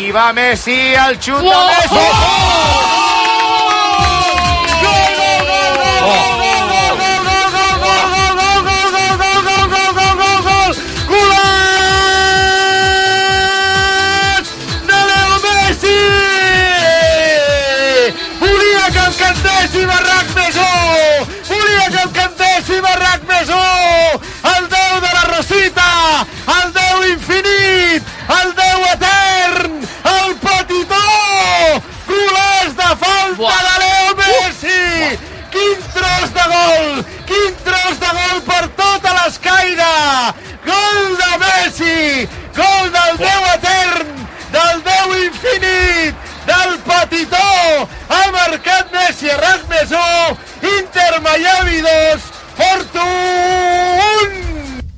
I va Messi, el xut de Messi. Barrac més 1, el 10 de la Rosita, el 10 infinit, el 10 etern, el petitó, golàs de falta de Leo Messi, quin tros de gol per tota l'escaire, gol de Messi, gol del 10 etern, del 10 infinit, del petitó, ha marcat Messi, Barrac més 1, Inter Miami 2, Porto 1!